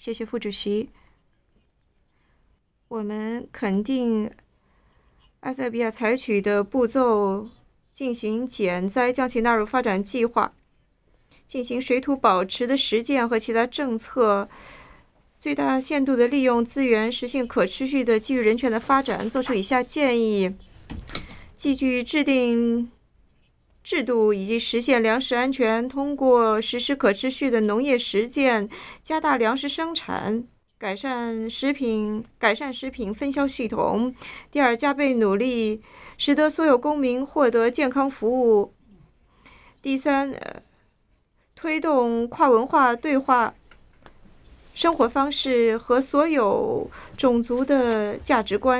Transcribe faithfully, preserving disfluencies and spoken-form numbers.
谢谢副主席。我们肯定埃塞俄比亚采取的步骤，进行减灾，将其纳入发展计划，进行水土保持的实践和其他政策，最大限度地利用资源，实现可持续的基于人权的发展。做出以下建议：继续制定制度以及实现粮食安全，通过实施可持续的农业实践，加大粮食生产，改善食品改善食品分销系统。第二，加倍努力，使得所有公民获得健康服务。第三，呃推动跨文化对话生活方式和所有种族的价值观。